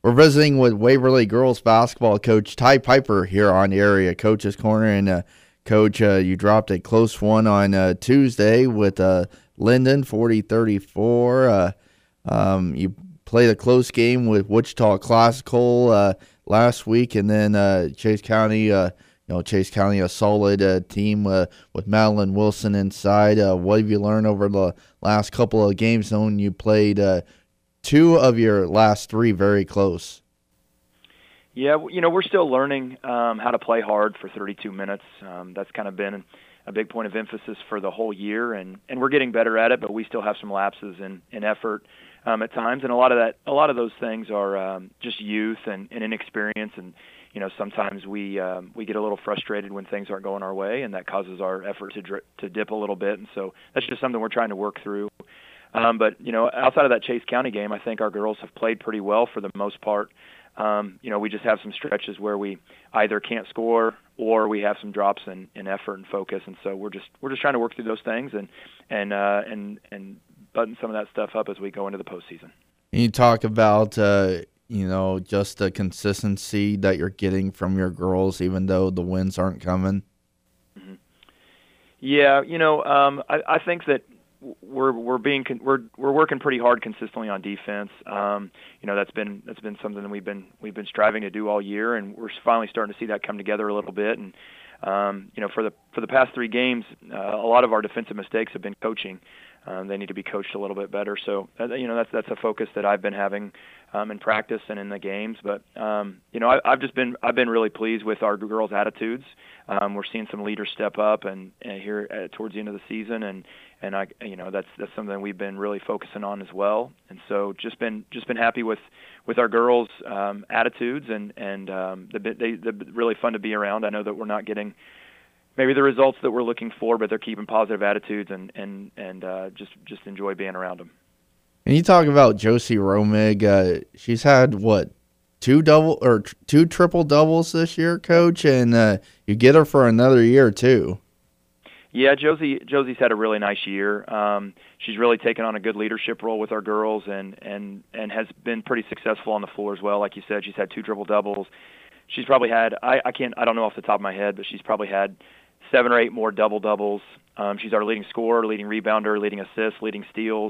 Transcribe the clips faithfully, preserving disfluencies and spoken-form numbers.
We're visiting with Waverly girls basketball coach Ty Piper here on Area Coach's Corner. And, uh, Coach, uh, you dropped a close one on uh, Tuesday with uh, Linden, forty thirty-four. Uh, um, you played a close game with Wichita Classical uh, last week, and then uh, Chase County, uh, you know, Chase County, a solid uh, team uh, with Madeline Wilson inside. Uh, what have you learned over the last couple of games, knowing you played uh, two of your last three very close? Yeah, you know, we're still learning um, how to play hard for thirty-two minutes. Um, that's kind of been a big point of emphasis for the whole year, and, and we're getting better at it, but we still have some lapses in, in effort um, at times, and a lot of that, a lot of those things are um, just youth and, and inexperience, and you know, sometimes we um, we get a little frustrated when things aren't going our way, and that causes our effort to dri- to dip a little bit, and so that's just something we're trying to work through. Um, but you know, outside of that Chase County game, I think our girls have played pretty well for the most part. Um, you know, we just have some stretches where we either can't score or we have some drops in, in effort and focus, and so we're just we're just trying to work through those things and and uh, and and button some of that stuff up as we go into the postseason. And you talk about uh, you know, just the consistency that you're getting from your girls, even though the wins aren't coming. Mm-hmm. Yeah, you know, um, I, I think that. We're we're being we're we're working pretty hard consistently on defense. Um, you know, that's been that's been something that we've been we've been striving to do all year, and we're finally starting to see that come together a little bit. And um, you know, for the for the past three games, uh, a lot of our defensive mistakes have been coaching. Um, they need to be coached a little bit better. So uh, you know, that's that's a focus that I've been having um, in practice and in the games. But um, you know, I, I've just been I've been really pleased with our girls' attitudes. Um, we're seeing some leaders step up and, and here uh, towards the end of the season, and and I you know that's that's something we've been really focusing on as well. And so just been just been happy with, with our girls' um, attitudes, and and um, the they they're really fun to be around. I know that we're not getting maybe the results that we're looking for, but they're keeping positive attitudes, and and and uh, just just enjoy being around them. And you talk about Josie Romig. Uh, she's had what? Two double or tr- two triple doubles this year, Coach, and uh, you get her for another year too. Yeah, Josie Josie's had a really nice year. Um, she's really taken on a good leadership role with our girls, and and and has been pretty successful on the floor as well. Like you said, she's had two triple doubles. She's probably had I, I can't I don't know off the top of my head, but she's probably had seven or eight more double doubles. Um, she's our leading scorer, leading rebounder, leading assists, leading steals,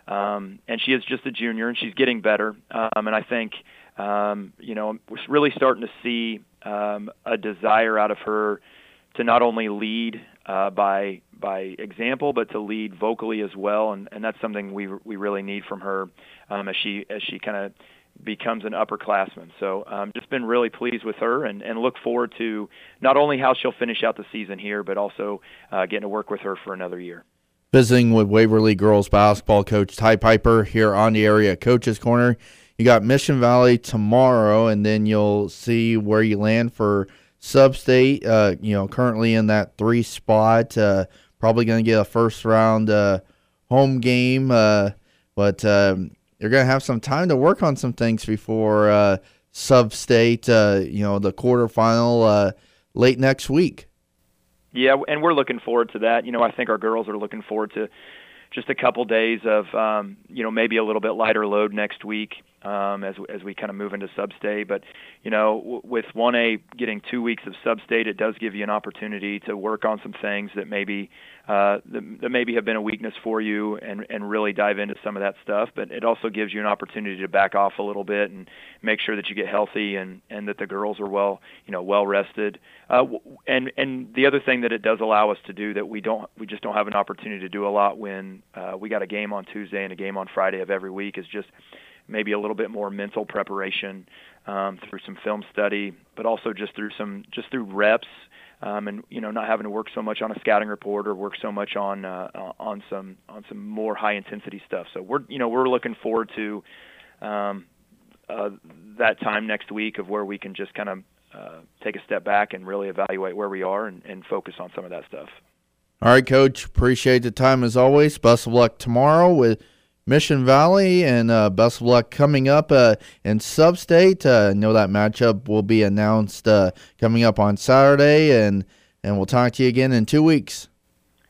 um, and she is just a junior, and she's getting better. Um, and I think. Um, you know, we're really starting to see um, a desire out of her to not only lead uh, by by example, but to lead vocally as well, and, and that's something we we really need from her um, as she as she kind of becomes an upperclassman. So, um, just been really pleased with her, and, and look forward to not only how she'll finish out the season here, but also uh, getting to work with her for another year. Visiting with Waverly girls basketball coach Ty Piper here on the Area Coach's Corner. You got Mission Valley tomorrow, and then you'll see where you land for Sub-State. Uh, you know, currently in that three spot. Uh, probably going to get a first round uh, home game, uh, but um, you're going to have some time to work on some things before uh, Sub-State. Uh, you know, the quarterfinal uh, late next week. Yeah, and we're looking forward to that. You know, I think our girls are looking forward to just a couple days of, um, you know, maybe a little bit lighter load next week um, as as we kind of move into Sub-State. But, you know, w- with one A getting two weeks of Sub-State, it does give you an opportunity to work on some things that maybe uh, that, that maybe have been a weakness for you, and, and really dive into some of that stuff. But it also gives you an opportunity to back off a little bit and make sure that you get healthy, and, and that the girls are well, you know, well rested. Uh, and and the other thing that it does allow us to do that we don't we just don't have an opportunity to do a lot when uh, we got a game on Tuesday and a game on Friday of every week is just maybe a little bit more mental preparation um, through some film study, but also just through some just through reps. Um, and you know, not having to work so much on a scouting report or work so much on uh, on some on some more high intensity stuff. So we're you know we're looking forward to um, uh, that time next week of where we can just kind of uh, take a step back and really evaluate where we are, and, and focus on some of that stuff. All right, Coach. Appreciate the time as always. Best of luck tomorrow with Mission Valley, and uh, best of luck coming up uh, in Sub-State. Uh, I know that matchup will be announced uh, coming up on Saturday, and, and we'll talk to you again in two weeks.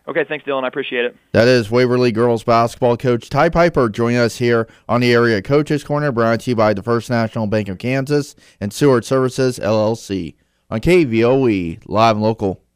Okay, thanks, Dylan. I appreciate it. That is Waverly girls basketball coach Ty Piper joining us here on the Area Coaches Corner, brought to you by the First National Bank of Kansas and Seward Services, L L C. On K V O E, live and local.